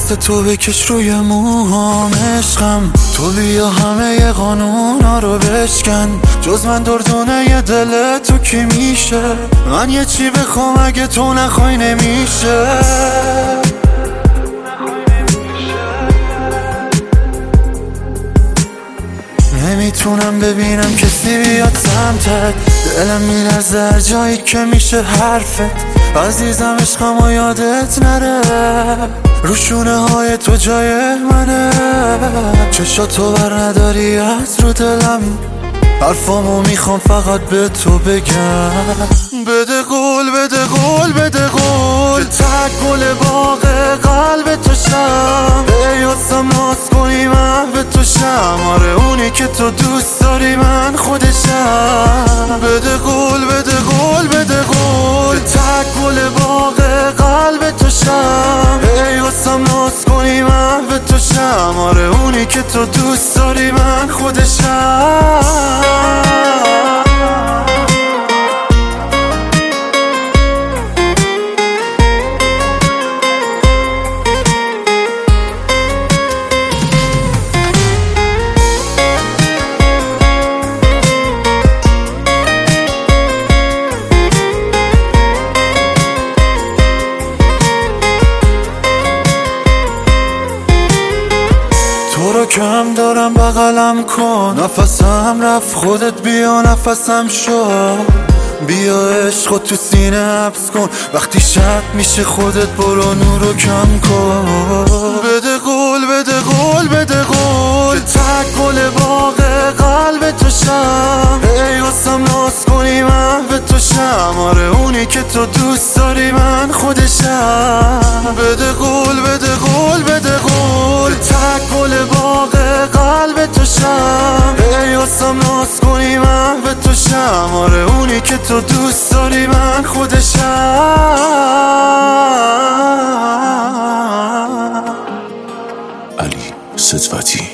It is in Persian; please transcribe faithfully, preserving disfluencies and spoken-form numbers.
دست تو بکش روی موهام عشقم، تو بیا همه ی قانونا رو بشکن، جز من دردونه ی دل تو کی میشه؟ من یه چی بخوام اگه تو نخوای نمیشه. نمیتونم ببینم کسی بیاد سمتت، دلم میلرزه هر جایی که میشه حرفت. عزیزم عشقم و یادت نره، روشونه های تو جای منه. چشاتو بر نداری از رو دلم، حرفامو میخوام فقط به تو بگم. بده قول بده قول بده قول، تک گل باغ قلب تو شم، بیاسم ناز کنی من به تو شم، آره اونی که تو دوست داری من خودشم. بده قول بده قول بده قول، تک گل باغ قلب تو شم، بیاسم ناز کنی من به تو شم، آره اونی که تو دوست داری من خودشم. تو رو کم دارم بغلم کن، نفسم رفت خودت بیا نفسم شو، بیا عشق تو سینه حبس کن، وقتی شب میشه خودت برو نورو کم کن. بده قول بده قول بده قول، تک گل باغ قلب تو شم، بیاسم ناز کنی من به تو شم، آره اونی که تو دوست داری من خودشم. بده قول بده قول بده قول، تک گل باغ قلب تو شم، بیاسم ناز کنی من به تو شم، آره اونی که تو دوست داری من خودشم. علی صدوتی.